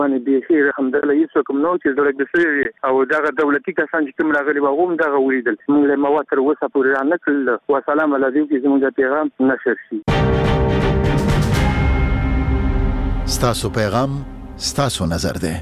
باندې به الحمدلله هیڅ کوم نو چې ډېر د او دغه دولتي کسان چې کوم راغلي و هم دغه ولیدل موږ له مواتر وسه پورې نه کړل و سلام علیکم چې زموږ پیغام نشر شي. ستاسو پیغام ستاسو نظر ده.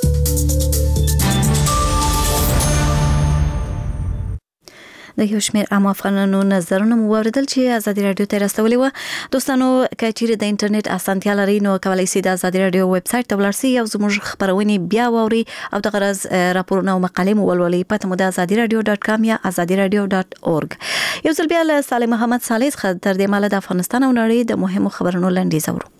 د یو شمېر عام افغانانو نظرونه مو واوریدل چې ازادي رادیو ته راستولي و. دوستانو کچېرې د انټرنیټ اسانتیا لري نو کولای شئ د ازادي رادیو ویب سټ ته ولاړ شئ او زموږ خبرونه بیا واوري او د غرض راپورونه او مقالې مو ولولئ. پته مو د azadiradio.com یا azadiradio.org. یو ځل بیا له صالح محمد صالح څخه تر دې ماله د افغانستان او نړۍ د مهمو خبرونو لنډیز اورو.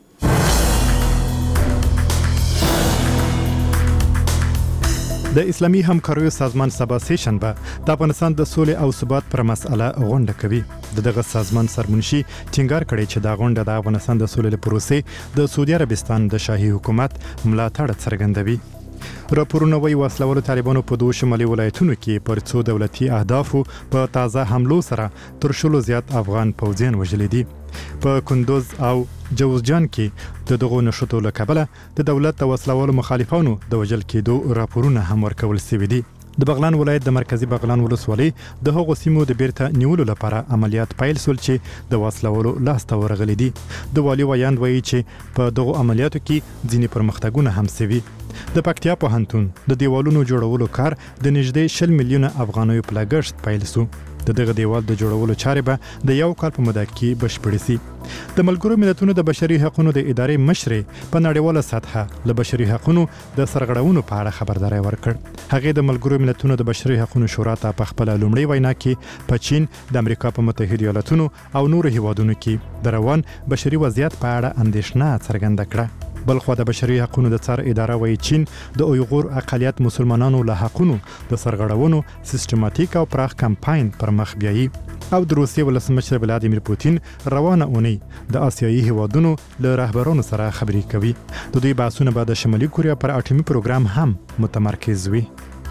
د اسلامي همکاریو سازمان سبا سیشنبه د افغانستان د سولې او ثبات پر مسأله غونډه کوي. دغه سازمان سرمنشي ټینګار کړی چې دا غونډه د افغانستان د سولې پروسې د سعودي عربستان د شاهي حکومت ملاتړ څرګندوي. راپورونه وايي وسلوالو طالبانو په دوه شمالي ولایتونو کې پر څو دولتي اهدافو په تازه حملو سره تر شلو زیات افغان پوځیان وژلي دي. په کندوز او جوزجان کې د دغو نشټو له کبله د دولت د وسلوالو مخالفانو د وژل کېدو راپورونه هم ورکول شوي دي. د بغلان ولایت د مرکزی بغلان ولسوالۍ د هغو سیمو د بیرته نیولو لپاره عملیات پیل شول چې د وسلوالو لاسته ورغلي دي. د والي ویاند وایي چې په دغو عملیاتو کې ځینې پرمختګونه هم شوي. د پکتیا پوهنتون د دیوالونو جوړولو کار د نږدې 10 میلیونه افغانیو په لګښت پیل شو. دغه دیوال د جوړولو چارې به د یو کال په موده کې بشپړې شي. د ملګرو ملتونو د بشري حقوقو د ادارې مشرې په نړیواله سطحه له بشري حقوقو د سرغړونو په اړه خبرداري ورکړ. هغه د ملګرو ملتونو د بشري حقوقو شورا ته په خپل لومړی وینا کې په چین، د امریکا په متحده ایالاتونو او نورو هیوادونو کې د روان بشري وضعیت په اړه اندېښنه څرګنده کړه. بلخو د بشري حقوقو د څار اداره وایي چین د اویغور اقلیت مسلمانانو له حقوقو د سرغړونو سیستماتیک او پراخ کمپاین پر مخ بیایي. او د روسیې ولسمشر ولادیمیر پوتین روانه اونۍ د آسیایي هیوادونو له رهبرانو سره خبرې کوي. د دوی بحثونه به د شمالي کوریا پر اټومي پروګرام هم متمرکز وي.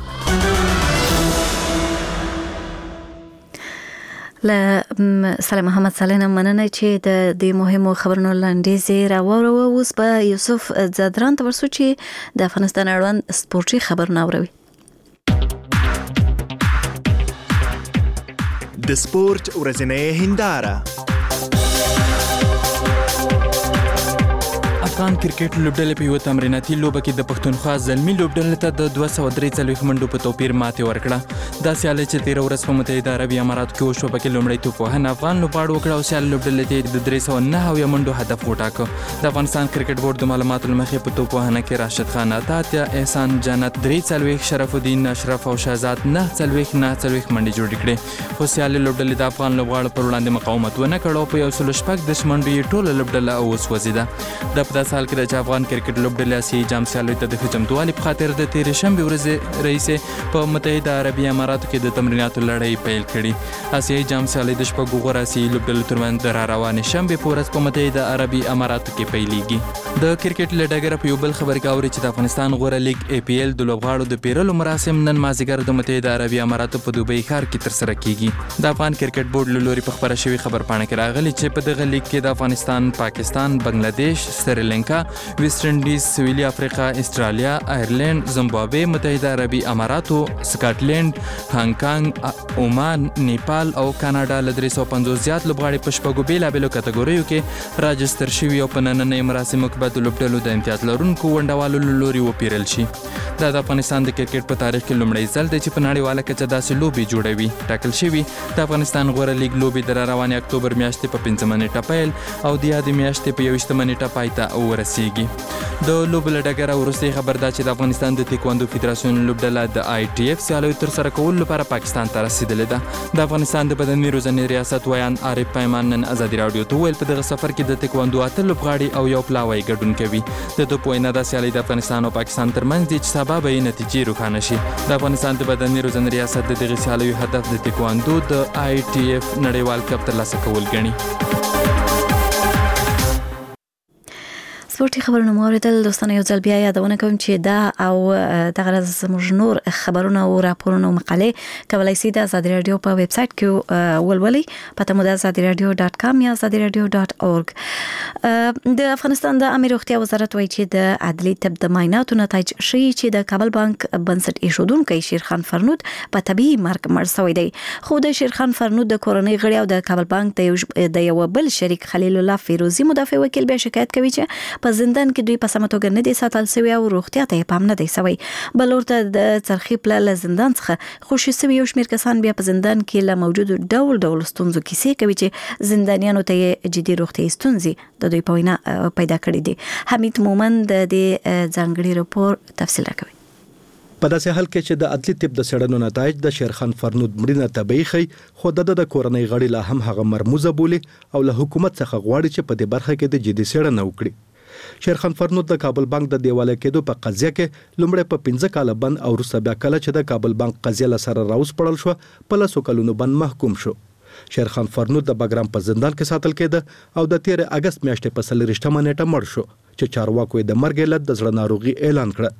له صالح محمد صالح مننه چې د دې مهمو خبرونو لاندې راوړو. اوس په یوسف زادران ته ورسو چې د افغانستان اړوند سپورتي خبرونه اوري. د سپورت ورځنۍ هنداره. افغان کرکټ لوبډلې په یو تمریناتي لوبه کې د پښتونخوا زلمي لوبډلې ته د 243 منډو په توپیر ماتې ورکړه. دا سیالي چې 13 ورځې په متحده عربي اماراتو کې وشوه پکې لومړی توپوهنه افغان لوبغاړو وکړه او سیال لوبډلې ته د 309 منډو هدف وټاکه. د افغانستان کرکټ بورډ د معلوماتو لمخې په توپوهنه کې راشد خان عطا، احسان جنت 43، شرف الدین اشرف او شهزاد 49 منډې جوړې کړې. خو سیال لوبډلې د افغان لوبغاړو پر وړاندې مقاومت ونه کړ او په 116 منډو یې ټوله لوبډله وسوځېده. د سال کې د افغان کرکټ لوبډلې آسیایي جام سیالیو ته د چمتووالي په خاطر د تېرې شنبې ورځې رئیس په متحده عربي اماراتو کې د تمریناتو لړۍ پیل کړي. آسیایي جام سیالي د شپږو غوره آسیایي لوبډلو ترمنځ د راروانې شنبې په ورځ په متحده عربي اماراتو کې پیلېږي. د کرکټ له ډګره په یو بل خبر کې اوري چې د افغانستان غوره لیګ APL د لوبغاړو د پیرلو مراسم نن مازیګر د متحده عربي اماراتو په دوبۍ ښار کې ترسره کیږي. د افغان کرکټ بورډ له لوري په خبره شوې خبرپاڼه کې راغلي چې په دغه لیګ کې د افغانستان، پاکستان، بنگلاديش، سریلانکا، ویسټ انډیز، سویلي افریقا، استرالیا، آیرلند، زمبابوې، متحده عربي اماراتو، سکاټلند، هانګ کانګ، عمان، نیپال او کاناډا له 350 زیات لوبغاړي په شپږو بیلابیلو کټګوریو کې راجستر شوي او په نننۍ مراسمو کې به د لوبډلو د امتیاز لرونکو ونډوالو له لوري وپیرل شي. دا د افغانستان د کرکټ په تاریخ کې لومړی ځل دی چې په نړیواله کچه داسې لوبې جوړوي. ټاکل شوي د افغانستان غوره لیګ لوبې د راروانې اکتوبر میاشتې په 5 نیټه پیل او د یادې میاشتې په 21 نیټه پای ته ورسیږي. د لوبو له ډګره وروستۍ خبر دا چې د افغانستان د تایکواندو فدراسیون لوبډله د ITF سیالیو ترسره کولو لپاره پاکستان ته رسیدلې ده. د افغانستان د بدني روزنې ریاست ویان عارف پیمان نن ازادي راډیو ته وویل په دغه سفر کې د تایکواندو 8 لوبغاړي او یو پلاوی ګډون کوي. د دوی په وینا دا سیالي د افغانستان او پاکستان ترمنځ دي چې سبا به یې نتیجې روښانه شي. د افغانستان د بدني روزنې ریاست د دغه سیالیو هدف د تایکواندو د ITF نړیوال کپ ترلاسه کول ګڼي. سپورتي خبرونه موریدل دوستانه یو ځل بیا یادونه کوم چې دا او دغه زموږ نور خبرونه او راپورونه او مقالې کولای شئ د آزادي رادیو په ویب سټ کې ولولئ پته مو د azadiradio.com یا azadiradio.org. د افغانستان د امیر روغتیا وزارت وایي چې د عدلي طب د معایناتو نتایج ښیي چې د کابل بانک بنسټ ایښودونکی شیرخان فرنود په طبيعي مرګ مړ شوی دی. خو د شیرخان فرنود د کورنۍ غړي او د کابل بانک د یو بل شریک خلیل الله فیروزی مدافع وکیل به شکایت کوي چې په زندان کې دوی په سمه توګه نه دي ساتل شوی او روغتیا ته پام نه دی شوی. بل ورته د څرخي پله زندان څخه خوشي شوی یو شمېر کسان بیا په زندان کې له موجود ډول ستونزو کیسې کوي چې زندانیانو ته جدي روغتیا ستونزې د دوی په وینا پیدا کړې دي. حمید مومند د ځانګړي راپور تفصیل راکوي. په داسې حال کې چې د عدلي طب د څېړنو نتایج د شیرخان فرنود مړینه طبيعي ښیي خو د کورنۍ غړي لا هم هغه مرموزه بولي او له حکومت څخه غواړي چې په دې برخه کې د جدي څېړنه وکړي. شیرخان فرنود د کابل بانک د دیواله کېدو په قضیه کې لومړی په 15 کال بند او وروسته بیا کله چې د کابل بانک قضیه له سره راوسپړل شو په 10 کلونو بند محکوم شو. شیرخان فرنود د بګرام په زندان کې ساتل کېده او د 13 اگست میاشتې په 30 نیټه مړ شو چې چارواکو د مرګ علت د زړه ناروغي اعلان کړ.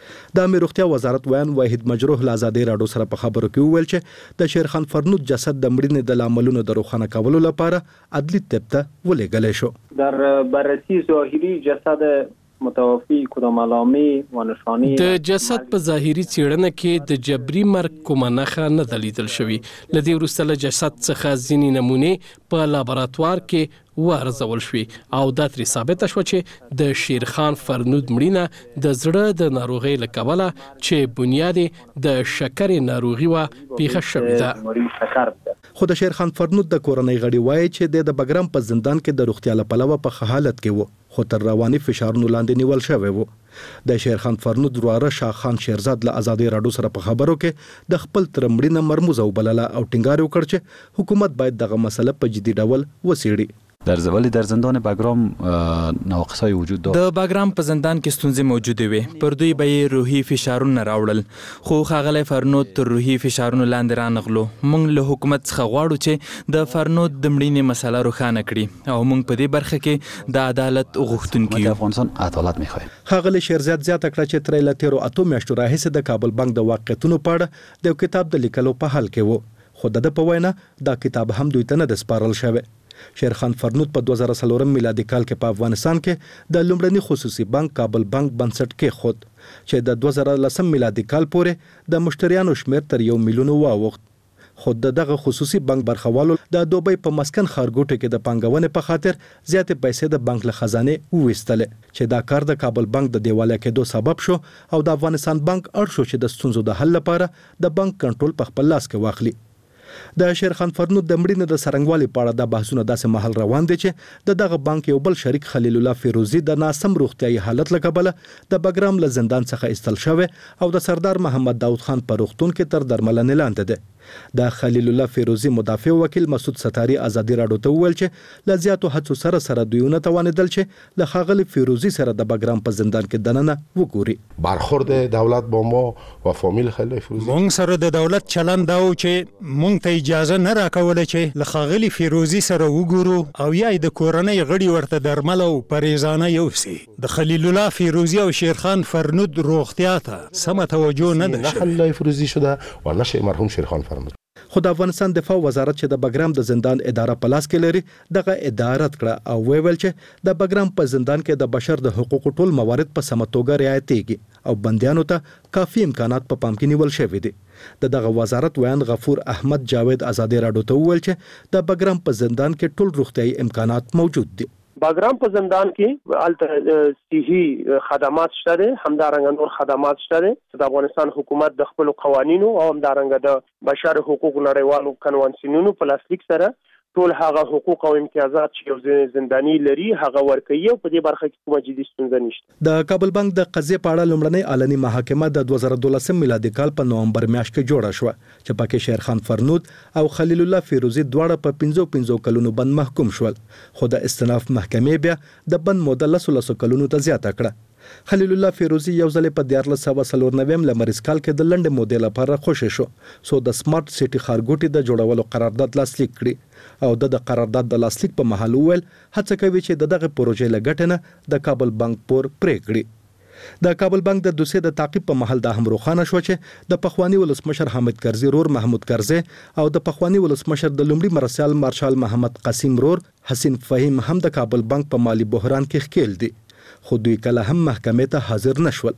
د امیر روغتیا وزارت ویان واحد مجروح له آزادي راډیو سره په خبرو کې وویل چې د شیرخان فرنود جسد د مړینې د لاملونو د روښانه کولو لپاره عدلي طب ته ولېږلی شو. در بررسی ظاهری جسد متوفی کدام علامه و نشانی د جسد په ظاهري څېړنه کې د جبري مرګ کومه نښه نه ده لیدل شوې. له دې وروسته له جسد څخه ځینې نمونې په لابراتوار کې وارزول شوې او دا ترې ثابته شوه چې د شیرخان فرنود مړینه د زړه د ناروغۍ له کبله چې بنیاد د شکرې ناروغي وه پیښه شوې ده. خو د شیرخان فرنود د کورنۍ غړي وایي چې د بګرام په زندان کې د روغتیا له پلوه په ښه حالت کې و خو تر رواني فشارونو لاندې نیول شوی و. د شیرخان فرنود ورواره شاه خان شیرزاد له آزادي راډیو سره په خبرو کې د خپل تر مړینه مرموزه وبلله او ټینګار وکړ چې حکومت باید دغه مسله په جدي ډول وڅېړي. در زندان بګرام نواقصای وجود داشت. د بګرام په زندان کې ستونزې موجودې وې. پر دوی به یې روحي فشارونه راوړل خو ښاغلی فرنود تر روحي فشارونو لاندې رانغلو. موږ له حکومت څخه غواړو چې د فرنود د مړینې مسله روښانه کړي او موږ په دې برخه کې د عدالت غوښتونکي یو. افغانستان عدالت می‌خواهیم. ښاغلی شیرزاد زیاته کړه چې تر له 13 میاشتو راهیسې د کابل بانک د واقعیتونو په اړه د یو کتاب د لیکلو په حال کې و خو د په وینا دا کتاب هم دوی ته نه د سپارل شوی. شیرخان فرنود په 2004 میلادي کال کې په افغانستان کې د لومړني خصوصي بانک کابل بانک بنسټ کې خود چې د 2010 میلادي کال پورې د مشتریانو شمیر تر 1 میلیون واوښت. خود دغه خصوصي بانک برخوالو د دوبۍ په مسکن خارګوټه کې د پنګونې په خاطر زیاتې پیسې د بانک له خزانه وویستل چې دا کار د کابل بانک د دیواله کېدو سبب شو او د افغانستان بانک اړ شو چې د ستونزو د حل لپاره د بانک کنټرول په خپل لاس کې واخلي. د شیرخان فرنود د مړینې د سرنګوالي په اړه د بحثونه داسې مهال روان دي چې دغه بانک یو بل شریک خلیل الله فیروزی د ناسم روغتیايي حالت له کبله د بګرام له زندان څخه ایستل شوی او د سردار محمد داود خان په روغتون کې تر درملنې لاندې ده. د خلیل الله فیروزی مدافع وکیل مسعود ستاری آزادي راډیو ته وویل چې له زیاتو هڅو سره دویونه توانیدل چې له ښاغلي فیروزی سره د بګرام په زندان کې دننه وګوري. برخورد دولت با ما و فامیل خلیل فیروزی مونږ سره د دولت چلند دا و چې مونږ ته اجازه نه راکوله چې له ښاغلي فیروزی سره وګورو او یا د کورنۍ غړي ورته درمل او پریزانه یوسي. د خلیل الله فیروزی او شیرخان فرنود روغتیا ته سم توجه نه ده. خلیل الله فیروزی شده و نشه مرحوم شیرخان فرنود. خو د افغانستان دفاع وزارت چې د بګرام د زندان اداره په لاس کې لري دغه اداره کړه او ویل چې د بګرام په زندان کې د بشر د حقوقو ټول موارد په سمه توګه رعایتېږي او بندیانو ته کافي امکانات په پام کې نیول شوي دي. دغه وزارت ویان غفور احمد جاوید آزادي راډیو ته وویل چې د بګرام په زندان کې ټول روغتیايي امکانات موجود دي. بګرام په زندان کې الته صحي خدمات شته همدارنګه نور خدمات شته. د افغانستان حکومت د خپل قوانینو او همدارنګه د بشر حقوق نړیوالو کنوانسیونونو په لاسلیک سره ټول هغه حقوق او امتیازات چې یو زندانی لري هغه ورکوي او په دې برخه کې کومه جدي ستونزه نشته. د کابل بانک د قضیې په اړه لومړنۍ علني محاکمه د 2012 میلادي کال په نومبر میاشت کې جوړه شوه چې پکې شیرخان فرنود او خلیل الله فیروزی دواړه په 15 کلونو بند محکوم شول خو د استئناف محکمې بیا د بند موده 10 کلونو ته زیاته کړه. خلیل الله فیروزی یو ځل په 1494 لمریز کال کې د لنډ مودې لپاره خوشی شو سو د سمارټ سټي ښارګوټي د جوړولو قرارداد لاسلیک کړي او د قرارداد د لاسلیک په محل ویل هڅه کوي چې دغه پروژې لګټنه د کابل بانک پور پرې کړي د کابل بانک د دوسیې د تعقیب په محل د هم روخانه شو چې د پخوانی ولسمشر حامد کرزي رور محمود کرزي او د پخوانی ولسمشر د لومړي مرسال مارشال محمد قاسم رور حسین فهیم هم د کابل بانک په مالی بحران کې ښکیل دي خو دوی کله هم محکمې ته حاضر نشول.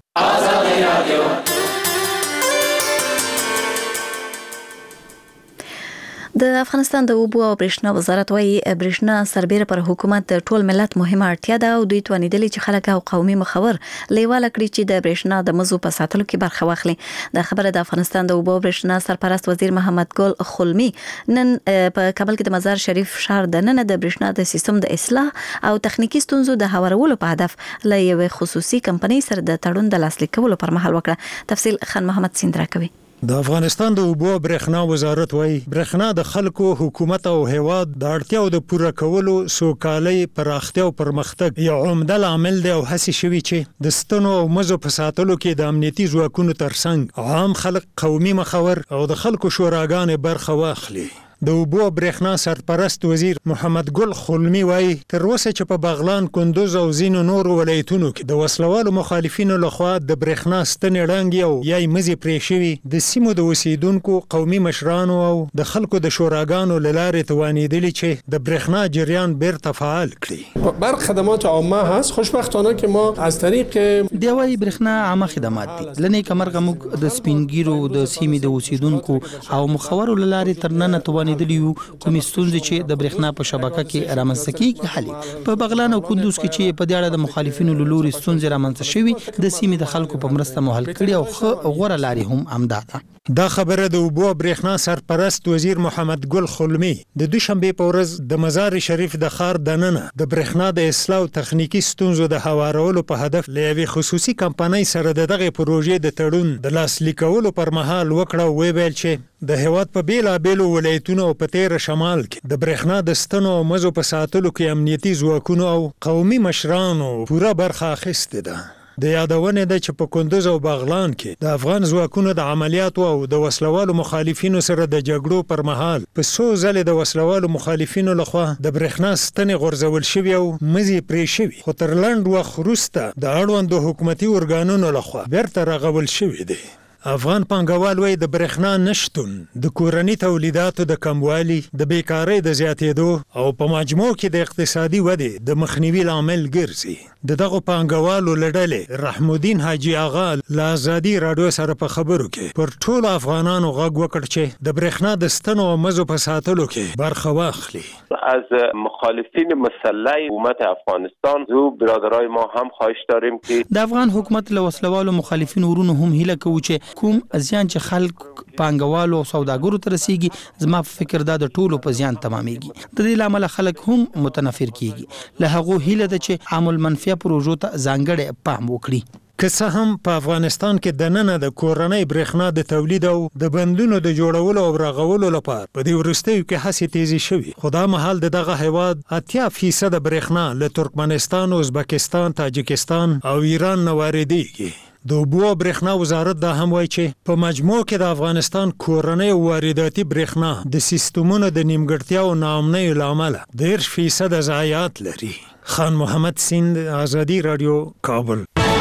د افغانستان د اوبو او برېښنا وزارت وايي برېښنا سربېره پر حکومت د ټول ملت مهمه اړتیا ده او دوی توانیدلي چې خلک او قومي مخور لیواله کړي چې د برېښنا د مزو په ساتلو کې برخه واخلي. د خبره د افغانستان د اوبو او برېښنا سرپرست وزیر محمد ګل خلمی نن په کابل کې د مزار شریف ښار د نن د برېښنا د سیستم د اصلاح او تخنیکی ستونزو د هوارولو په هدف له یوې خصوصي کمپنۍ سره د تړون د لاسلیک کولو پر مهال وکړه. تفصیل خان محمد سیندرا کوي. د افغانستان د اوبو برېښنا وزارت وايي برېښنا د خلکو حکومت او هیواد د اړتیاو د پوره کولو سوکالۍ پراختیا او پرمختګ یو عمده عامل دی او هڅې شوي چې د ستنو او مزو په ساتلو کې د امنیتي ځواکونو ترڅنګ عام خلک قومي مخور او د خلکو شوراګانې برخه واخلي. د اوبو برېښنا سرپرست وزیر محمد ګل خلمی وايي تر اوسه چې په بغلان کندوز او ځینو نورو ولایتونو کې د وسلوالو مخالفینو لخوا د برېښنا ستنې ړنګې او یا مزي پرې شوي د سیمو د اوسیدونکو قومي مشرانو او د خلکو د شوراګانو له لارې توانیدلي چې د برېښنا جریان بیرته فعال کړي. برق خدمات عامه هست خوشبختانه که ما از طریق دی وايي برېښنا عامه خدمات دي لنی کمرغه موږ د سپینګیرو د سیمې د اوسیدونکو او مخورو له لارې ترننه توانیدلیو کومې ستونزې چې د برېښنا په شبکه کې رامنځته کیږي حل په بغلان او کندوز کې چې په دې اړه د مخالفینو له لوري ستونزې رامنځته شوي د سیمې د خلکو په مرسته مو حل کړي او ښه غوره لارې هم همدا ده. دا خبره د اوبو برېښنا سرپرست وزیر محمد ګل خلمی د دوشنبه په ورځ د مزار شریف د ښار دننه د برېښنا د اصلاح او تخنیکی ستونزو د هوارولو په هدف له یوې خصوصي کمپنۍ سره دغه پروژې د تړون د لاسلیکولو پر مهال وکړه او ویل چې د هیواد په بیلابېلو ولایتونو او په تیر شمال کې د برېښنا د ستنو او مزو په ساتلو کې امنیتي ځواکونو او قومي مشرانو پوره برخه اخیستې ده. د یادونې ده چې په کندوز او بغلان کې د افغان ځواکونو د عملیاتو او د وسلوالو مخالفینو سره د جګړو پر مهال په څو ځلې د وسلوالو مخالفینو لخوا د برېښنا ستنې غورځول شوي او مزي پرې شوي خو تر لنډ وخت وروسته د اړوندو حکومتي ارګانونو لخوا بیرته رغول شوي دي. افغان پانګوال وايي د برېښنا نشتون د کورني تولیداتو د کموالي د بیکارۍ د زیاتېدو او په مجموع کې د اقتصادي ودې د مخنیوي لامل ګرځي. دغه پانګوالو لړلې رحم الدین حاجی آغا له آزادي رادیو سره په خبرو کې پر ټولو افغانانو غږ وکړ چې د برېښنا د ستنو او مزو په ساتلو کې برخه واخلي. از مخالفین مسلح حکومت افغانستان زو برادرای ما هم خواهش داریم که د افغان حکومت له وسلوالو مخالفین ورونو هم هیله کوي چې کوم زیان چې خلک پانګوالو او سوداګرو ته رسیږي زما په فکر دا د ټولو په زیان تمامېږي. د دې لامل خلک هم متنفر کیږي. له هغه هیله ده چې عامل منفي پروژو ته ځانګړی پام وکړي. که څه هم په افغانستان کې د نن د کورنۍ برېښنا د تولید او د بندونو د جوړولو او رغولو لپاره په دې وروستیو کې هڅې تیزی شوي خو دا مهال دغه هیواد 80% برېښنا له ترکمنستان، ازبکستان، تاجکستان او ایران نه واردېږي. د اوبو برېښنا وزارت دا هم وایي چې په مجموع کې د افغانستان کورنۍ وارداتي برېښنا د سیستمونو د نیمګړتیا او ناامنۍ له امله 10% ضایعات لري. خان محمد سیند، آزادي رادیو، کابل.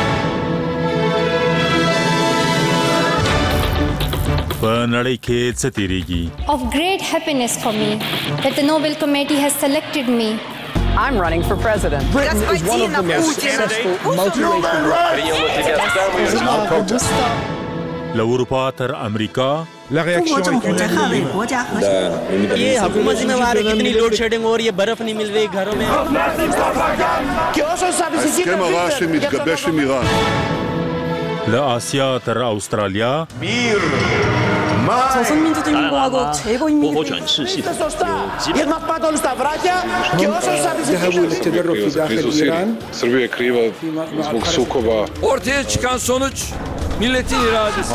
په نړۍ کې څه تیریږي؟ Of great happiness for me that the Nobel Committee has selected me. I'm running for president. Britain is one of the most successful multiracial countries. له اروپا تر امریکا La réaction ये हुकूमत जिम्मेवार है कितनी load shedding हो रही है, बर्फ नहीं मिल रही घरों में. הסכם הרע שמתגבש עם איראן. لآسیا تر استرالیا 조선민주주의인공화국 최고인민이 ortaya çıkan sonuç milletin iradesi.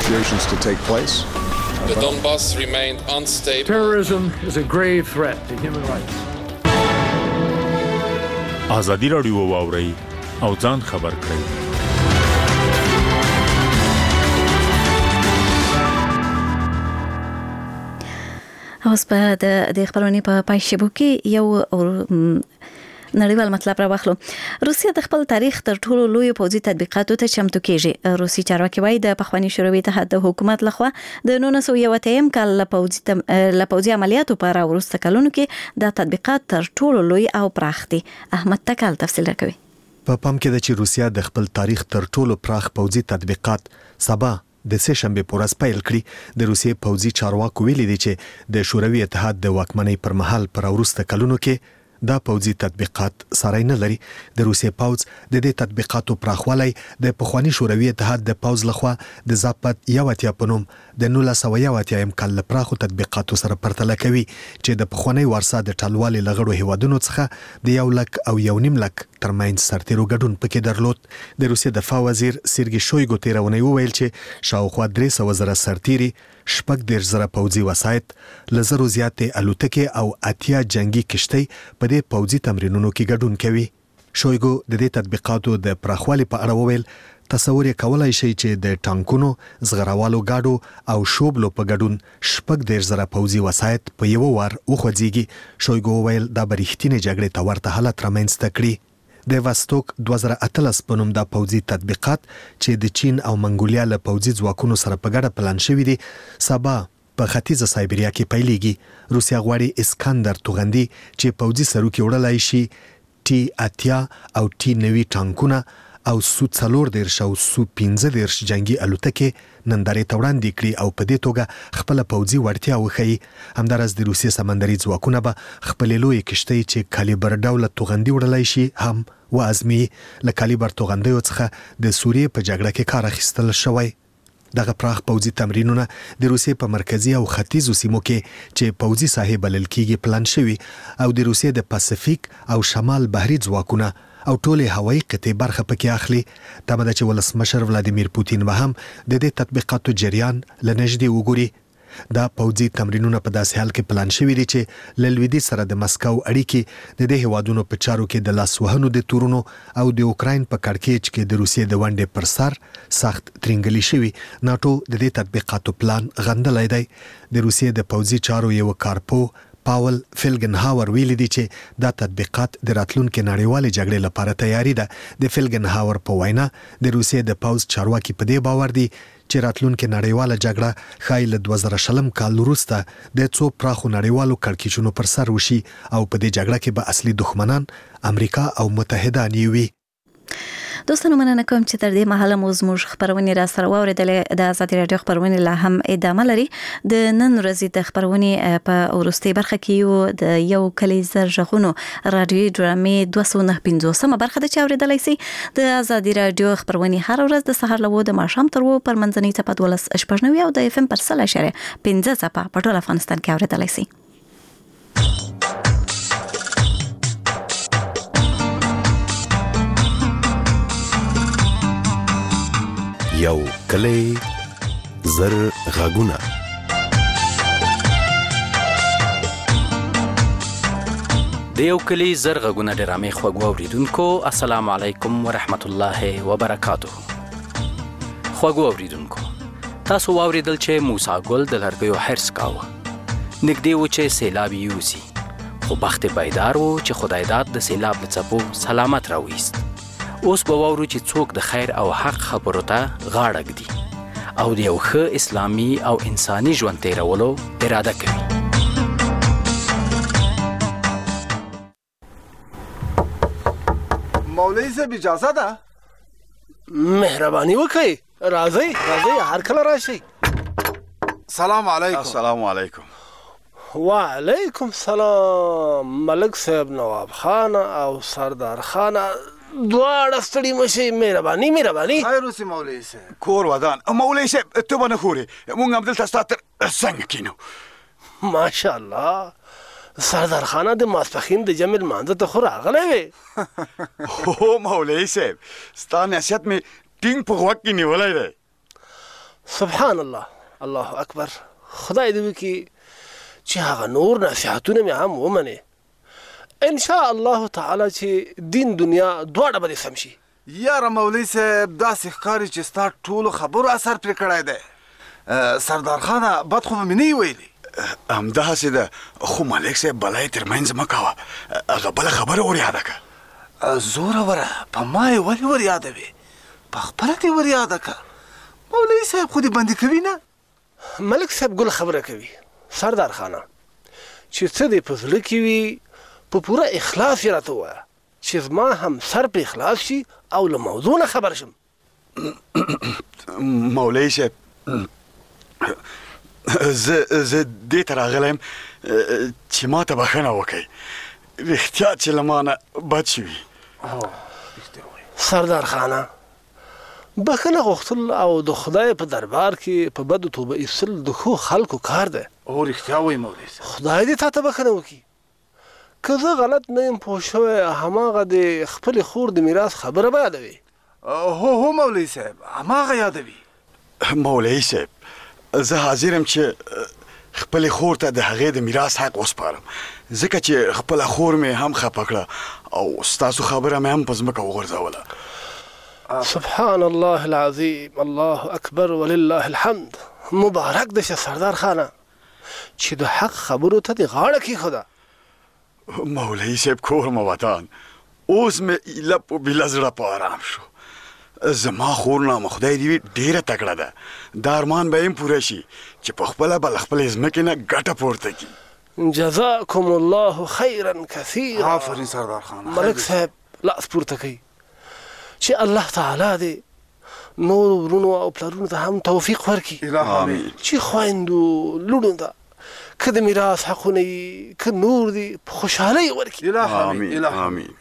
The Donbas remained unstable. Terrorism is a grave threat to human rights. آزادي رادیو واورئ او ځان خبر کړئ. اوس په د خبرونې په پای شبو کې یو نړیوال مطلب را واخلو. روسیه د خپل تاریخ تر ټولو لوی پوځي تطبیقاتو ته چمتو کیږي. روسي چارواکي وايي د پخوانی شوروي اتحاد د حکومت لخوا د 1991 کال له پوځي عملیاتو په راوروسته کلونو کې د تطبیقات تر ټولو لوی او پراخ دي. احمد تکال تفصیل راکوي. په پام کې د چې روسیه د خپل تاریخ تر ټولو پراخ پوځي تطبیقات سبا د سه شنبه په ورځ پیل کړي. د روسیې پوځي چارواکو ویلي دي چې د شوروي اتحاد د واکمنۍ پر مهال پر وروسته کلونو کې دا پوځي تطبیقات سره نه لري. د روسیې پوځ د دې تطبیقاتو پراخوالی د پخوانی شوروي اتحاد د پوځ لخوا د ضابط یواتیا په نوم د 1980 کال له پراخو تطبیقاتو سره پرتله کوي چې د پخوانی وارسا د ټالوالي لغړو هیوادونو څخه د 1 لک او 1.5 لک ترمنځ سرتیرو ګډون پکې درلود. د روسیې دفاع وزیر سرګي شویګو تیرونی وویل چې شاوخوا 300 زره سرتیري 14 زره پوځي وسایط لزرو زیاتې الوتکې او 80 جنگي کشتۍ په دې پوځي تمرینونو کې ګډون کوي. شویګو د دې تطبیقاتو د پراخوالي په اړه وویل تصور یې کولای شي چې د ټانکونو زغروالو گاډو او شوبلو په ګډون 14 زره پوځي وسایط په یو وار وخوځيږي. شویګو وویل دا برېښتینې جګړې ته ورته حالت رامنځته کړي. د واستوک 2018 په نوم دا پوځي تطبیقات چې د چین او منګولیا له پوځي ځواکونو سره په ګډه پلان شوی دي سبا په ختیځه سایبریا کې پیلېږي. روسیا غواړي اسکندر توغندي چې پوځي سروکي وړلای شي ټي 80 او ټي 90 ټانکونه او سو 14 او سو 15 جنگي الوتکې نندارې ته وړاندې کړي او په دې توګه خپل پوځي وړتیا وښيي. همدارس د روسیې سمندري ځواکونه به خپل لوی کشتۍ چې کالیبر ډوله توغندي وړلای شي هم وازمي. له کالیبر توغندیو څخه د سوریې په جګړه کې کار اخیستل شوی. دغه پراخ پوځي تمرینونه د روسیې په مرکزی او ختیځو سیمو کې چې پوځي ساحې بلل کېږي پلان شوی او د روسیې د پاسفیک او شمال بحري ځواکونه او ټولې هوایي قطعې برخه پکې اخلي. تمه ده چې ولسمشر ولادیمیر پوتین به هم د دې تطبیقاتو جریان له نږدې وګوري. دا پوځي تمرینونه په داسې حال کې پلان شوي دي چې له لویدیځ سره د مسکو اړیکې د دې هیوادونو په چارو کې د لاس وهنو د تورونو او د اوکراین په کړکېچ کې د روسیې د ونډې پر سر سخت ترنګلي شوي. ناتو د دې تطبیقاتو پلان غندلی دی. د روسیې د پوځي چارو یو کارپو پاول فلګنهاور ویلي دی چې دا تطبیقات د راتلونکو نړیوالې جګړې لپاره تیاری ده. د فلګنهاور په وینا د روسیې د پوځ چارواکي په دې باور دي چې راتلونکو نړیواله جګړه ښایي له 2020 کال وروسته د څو پراخو نړیوالو کړکېچونو پر سر وشي او په دې جګړه کې به اصلي دښمنان امریکا او متحدان وي. دوستانو مننه کوم چې تر دې مهاله مو زموږ خبرونه را سره واوریدلې. د آزادي رادیو خبرونه لا هم ادامه لري. د نن ورځې د خبرونه په ورستۍ برخه کې د یو کلی زر ژغونو رادیوي ډرامې 295 برخه د چاوریدلای سي. د آزادي رادیو خبرونه هر ورځ د سهار له د ماښام تر و پر منځنۍ څپه 12 او د اف ام پر 0.15 څپه په ټول افغانستان کې اوریدلای سي. یو کلی زر غاګونه. د یو کلی زر غاګونه ډرامې خوږو اوریدونکو السلام علیکم ورحمت الله وبرکاتہ. خوږو اوریدونکو تاسو واوریدل چې موسی ګل د لرګیو حرس کاوه. نږدې و چې سیلاب یوسي خو بخت بیدار و چې خدای داد د سیلاب له څپو سلامت راويست. اوس به واورو چې څوک د خیر او حق خبرو ته غاړه ږدي او د یو ښه اسلامي او انساني ژوند تیرولو اراده کوي. مولوی صاحب اجازه ده؟ مهرباني وکړئ راځئ هر کله راشئ. سلام علیکم. السلام علیکم. وعلیکم سلام. ملک صاحب نواب خان او سردار خان دواړه ستړي مشي. مهرباني خیر اوسې مولوي صاحب. کور ودان. مولوي صاحب ته به نه خورې مونږ همدلته ستا تر څنګ کینو. ماشاءالله سردار خانه د ماسپښین د جمع لمانځه ته خو راغلی وې. هو مولوي صاحب ستا نصیحت مې ټینګ په غوږ کې نیولی دی. سبحان الله الله اکبر. خدای دې وکړي چې هغه نور نصیحتونه مې هم ومنې. ان شاء الله تعالی چې دین دنیا دواړه به سم شي. یاره مولوي صاحب داسې ښکاري چې ستا ټولو خبرو اثر پرې کړی دی. سردار خانه بد خو مې نه ویلي. همداسې ده، خو ملک صاحب بلای تر منځ مه کوه. هغه بله خبره ور یاده که. زوروره په ما یې ولې ور یادوې؟ په خپله دې ور یاده که. مولوي صاحب خو دې بندي کوي نه. ملک صاحب ګل خبره کوي. سردار خانه چې څه دې په زړه کې وي په پوره اخلاص یې راته ووایه چې زما هم سر په اخلاص شي او له موضوع نه خبر شم. مولوي صاحب زه دې ته راغلی یم چې ما ته بښنه وکړئ. رښتیا چې له ما نه بد شوي. سردار خانه بښنه غوښتل او د خدای په دربار کې په بدو توبه ایستل د ښو خلکو کار دی. او رښتیا وایي مولوي صاحب. خدای دې تا ته بښنه وکړي. که زه غلط نه یم پوه شوی هماغه د خپلې خور د میراث خبره به یادوي. هو مولوي صاحب هماغه یادوي. مولوي صاحب زه حاضر یم چې خپلې خور ته د هغې د میراث حق وسپارم، ځکه چې خپله خور مې هم خفه کړه او ستاسو خبره مې هم په ځمکه وغورځوله. سبحان الله العظیم، الله اکبر ولله الحمد. مبارک دې شه سردار خانه چې د حق خبرو ته دې غاړه کېښوده. مولوي صاحب کور مو وطن، اوس مې ایله په بیله زړه په ارام شو. زما خور نامه خدای دې وي ډېره تکړه ده. دا ارمان به یې پوره شي چې په خپله به له خپلې ځمکې نه ګټه پورته کړي. جزاکم الله خیرا کثیرا. آفرین سردار خانه. ملک صاحب لاس پورته کوي چې الله تعالی دې نور ورونو او پلرونو ته هم توفیق ورکړي. آمین. چې خویندو لوڼو ته که د میراث حقونه یي که نور دي په خوشحالۍ ورکړي. آمین. آمین.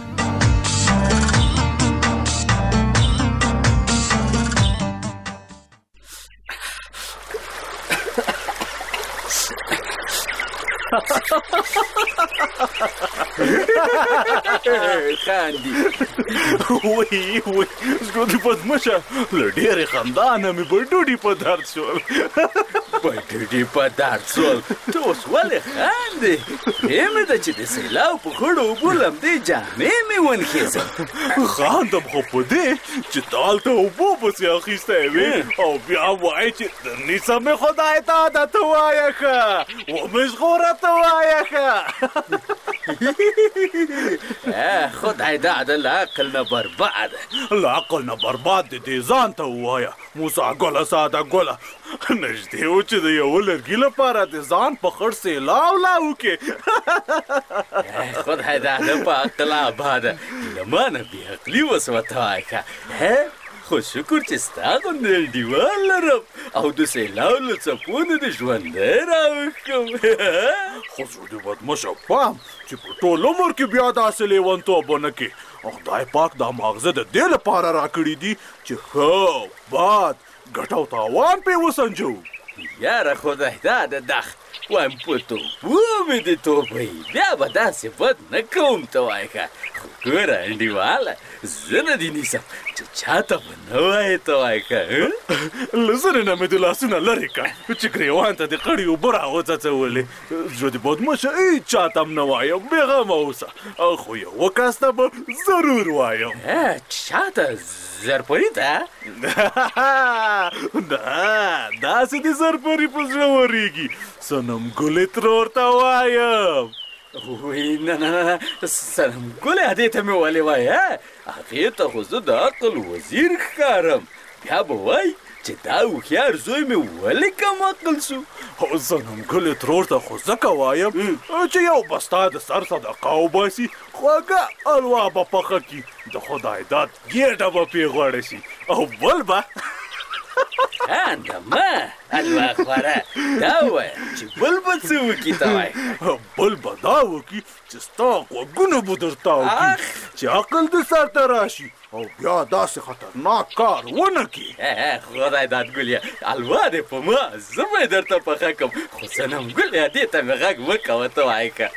خاندي وای وای زړه دې پدمشه له ډېرې خندانه مې په ډوډۍ په درد شول. په ډوډۍ په درد شول ته اوس ولې خاندې؟ پرېمې ده چې د سیلاب په خړو اوبو لمدې جامې مې ونخیزم. خاندم خو په دې چې تا هلته اوبو پسې اخیستی وې او بیا وایې چې نیسه مې خدای ته عادت ووایه ښه ومې ژغوره ته وایه ښه. خدای دا د له عقل نه برباد. له عقل نه برباد دی دې ځان ته ووایه موسی ګله ساده ګله. نږدې و چې د یوه لرګي لپاره د ځان په خړ سیلاو لا وکړې. خدای دا د په عقل آباده له ما نه بې عقلي وسوه ته وایه ښه. خو شکر چې ستا غوندې انډیوال لرم او د سیلاو له څپو نه دې ژوندی راوښکم. خو زه دې بدمشه پام چې په ټول عمر کې بیا داسې لیونتوب ونه کړې. خدای پاک دا ماغزه د دې لپاره راکړي دي چې ښه بد ګټه او تاوان پرې وسنجوو. یاره خدای دا د دخ وایم په توبو مې دې توبوي بیا به داسې بد نه کوم ته وایه ښه. خو ګوره انډیواله زه نه دې نیسم چې چاته به نه وایې ته وایه ښه. له زنې نه مې د لاسونه لرې کړ چې ګریوان ته دې قړې اوبه راوڅڅولې. زه دې بدمشه هېڅ چاته هم نه وایم بېغمه اوسه خو یوه کس ته به ضرور وایم. چاته زرپري ته؟ نه داسې دې زرپري په زړه ورېږي صنم ګلې ترور ته وایم. وی نه نه نه صنم ګلې هدې ته مې ولې وایه؟ هغې ته خو زه د عقل وزیر ښکارم. بیا به وایي چې دا هوښیار زوی مې ولې کم عقل سو. صنم ګلې ترور ته خو ځکه وایم چې یو به ستا د سر صدقه وباسي خوږه الوا به پخه کړي د خدای داد ګېډه به پرې غوړه شي او بل به خاندمه الوا خوره دا ووایه چې بل به څه وکړي ته وایه؟ بل به دا وکړي چې ستا غوږونه به درته وکړي چې عقل دې سر ته راشي او بیا داسې خطرناک کار ونه کړي. خدای داد ګلیا الوا دې په ما زه به یې درته پخه کړم خو صنم ګلیا دې ته مې غږ مه کوه ته وایه که.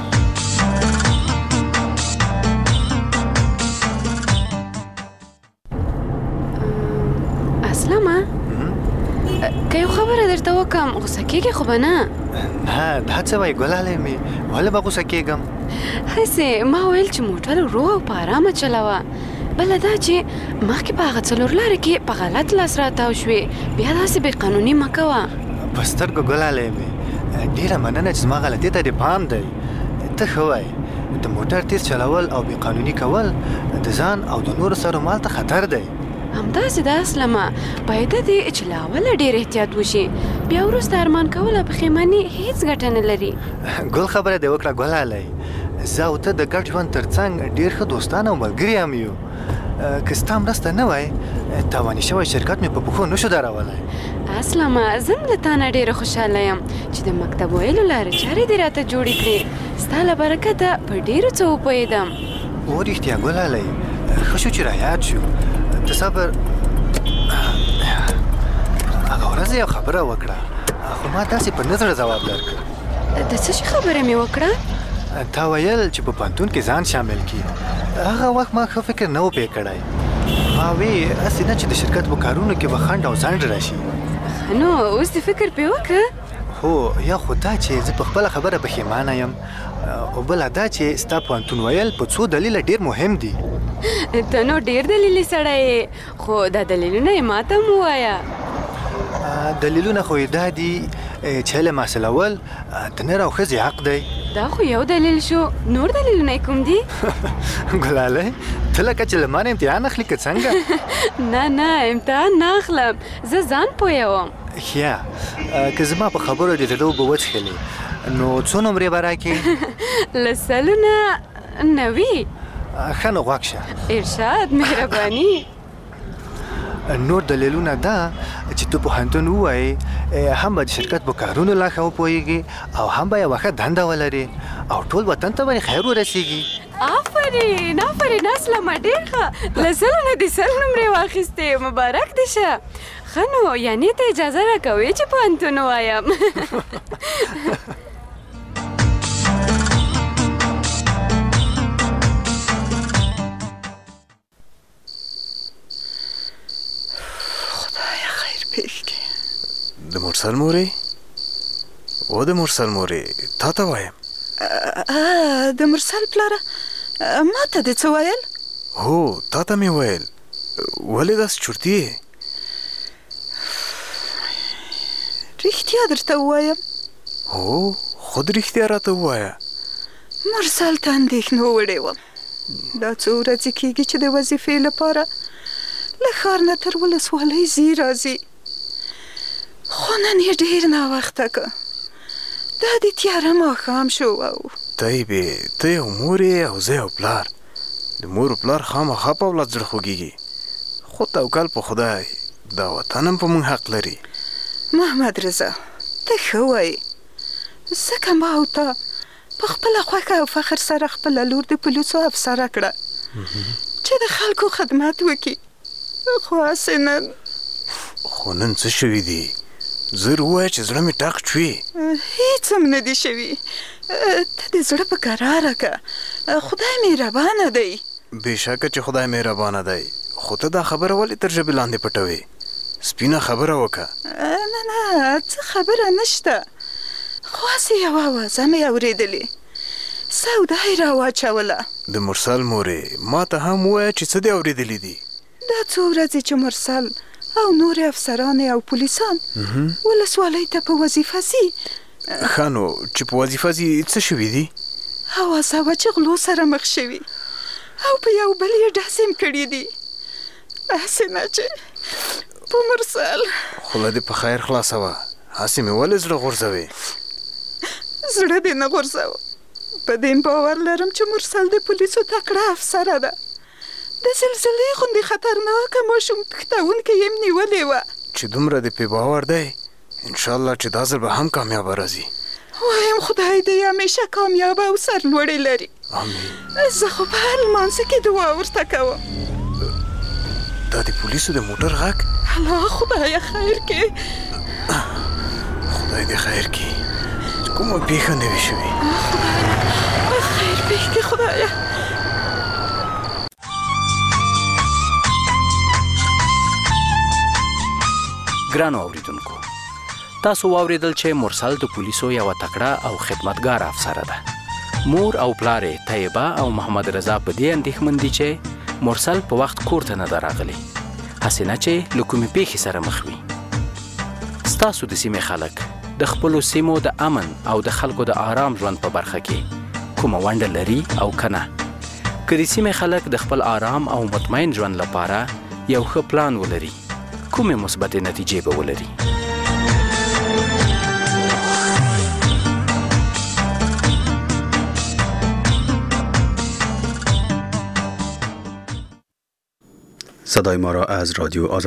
اسلامه که یو خبره درته وکړم غوسه کېږې خو به نه؟ نه دا څه وایي ګلالۍ مې ولې به غوسه کېږم؟ هسې ما ویل چې موټر ورو او په ارامه چلوه بل دا چې مخکې په هغه څلور لارې کې په غلط لاس راتاو شوې بیا داسې بې قانوني مه کوه په سترګو ګلالی مې ډېره مننه چې زما غلطۍ ته دې پام دی ته ښه وایې د موټر تیز چلول او بې قانوني کول د ځان او د نورو سره مال ته خطر دی همداسې د اسلمه باید دې چې له اوله ډېر احتیاط وشي بیا وروسته ارمان کول او پښیماني هیڅ ګټه نه لري ګل خبره دې وکړه ګلالی زه او ته د ګډ ژوند تر څنګ ډېر ښه دوستان او ملګري هم یو که ستا مرسته نه وای تاواني شوی شرکت مې په پښو نشو درولی اسلمه زه هم له تا نه ډېره خوشحاله یم چې د مکتب ویلو لارې چارې دې راته جوړې کړې ستا له برکته په ډېرو څه وپوهېدم او رښتیا ګلالی ښه شو چې رایاد شو ته صبر هغه ورځ یو خبره وکړه خو ما داسې په نه زړه ځواب درکړ د څه شي خبره مې وکړه تا ویل چې په پوهنتون کې ځان شامل کړي هغه وخت ما ښه فکر نه و پې کړی ما وی هسې نه چې د شرکت په کارونو کې به خنډ او ځنډ راشي نو اوس دې فکر پې وکړه هو یا خو دا چې زه په خپله خبره پښیمانه یم او بله دا چې ستا پوهنتون ویل په څو دلیله ډېر مهم دي ته نو ډېر دلیلي سړی یې خو دا دلیلونه یې ما ته هم ووایه دلیلونه خو یې دا دي چې علم حاصلول د نر او ښځې حق دی دا خو یو دلیل شو نور دلیلونه یې کوم دي ګلالی ته لکه چې له مانه امتحان اخلي که څنګه نه امتحان نه اخلم زه ځان پوهوم ښه که زما په خبرو دې زړه اوبه وڅښلې نو څو نمرې به راکړې له سلو نه 90 ښه نو غوږ شه ارشاد مهرباني نور دلیلونه دا چې ته پوهنتون ووایې هم به د شرکت په کارونو لا ښه وپوهېږي او هم به یوه ښه دنده ولرې او ټول وطن ته به خیر ورسېږي آفرین اسلمه ډېر ښه له سلو نه دې 100 نمرې واخیستې مبارک دې شه ښه نو یعنې ته اجازه راکوې چې پوهنتون ووایم د مرسل مورې او د مرسل مورې تا ته وایم د مرسل پلاره ما ته دې څه ویل هو تا ته مې ویل ولې داسې چورتي یې رښتیا درته ووایم هو خود رښتیا راته ووایه مرسل ته اندېښنه وړې وم دا څو ورځې کېږي چې د وظیفې لپاره له ښار نه تر ولسوالۍ ځي راځي خو نن یې ډېر ناوخته که دا د تیاره ماښام شو او ته یو مور یې او زه یو پلار د مور و پلار خامخا په اولاد زړه خوږېږي خو توکل په خدای دا وطن هم په موږ حق لري محمد رضا ته ښه وایې ځکه ما او تا په خپله خوښه او فخر سره خپله لور د پولیسو افسره کړه چې د خلکو خدمت وکړي خو هسې نن خو نن څه شوي دي زر ووایه چې زړه مې ټاق شوي هیڅ هم نه دي شوي ته د زړه په قراره که خدای مهربانه دی بېشکه چې خدای مهربانه دی خو ته دا خبره ولې تر ژبې لاندې پټوې سپینه خبره وکړه نه څه خبره نشته خو هسې یوه اوازه مې اورېدلې سودا یې راواچوله د مرسل مورې ما ته هم ووایه چې څه دې اورېدلي دي دا څو ورځې چې مرسل او نور افسران او پولیسان ولسوالۍ ته په وظیفه ځي ښه نو چې په وظیفه ځي څه شوي دي اوازه وه چې غلو سره مخ شوي او په یو بل یې ډزې هم کړي دي هسې نه چې په مرسل خوله دې په خیر خلاصه وه هسې مې ولې زړه غورځوې زړه دې نه غورځوه په دې باور لرم چې مرسل د پولیسو تکړه افسره ده د زلزلې غوندې خطرناکه ماشوم تښتوونکې یې نیولې وه چې دومره دې پې باور دی انشاءالله چې دا ځل به هم کامیابه راځي وایم خدای دې همیشه کامیابه او سرلوړې لري آمین زه خو په هر لمانځه کې دعا ورته کوم دا د پولیسو د موټر غږ الله خدایه خیر کې خدای دې خیر کې چې کومه پېښه نه وي شوې خیر پېښ کې خدایه ګرانو اوریدونکو تاسو واوریدل چې مرسل د پولیسو یوه تکړه او خدمتګار افسره ده مور او پلار یې طیبه او محمد رضا په دې اندېښمن دي چې مرسل په وخت کور ته نه راغلی حسینه چې له کومې پیښې سره مخ وي ستاسو د سیمې خلک د خپلو سیمو د امن او د خلکو د آرام ژوند په برخه کې کومه ونډه لري او کنه که د سیمې خلک د خپل آرام او مطمئن ژوند لپاره یو ښه پلان ولري کومې مثبتې نتیجې به ولري صدای ما را از رادیو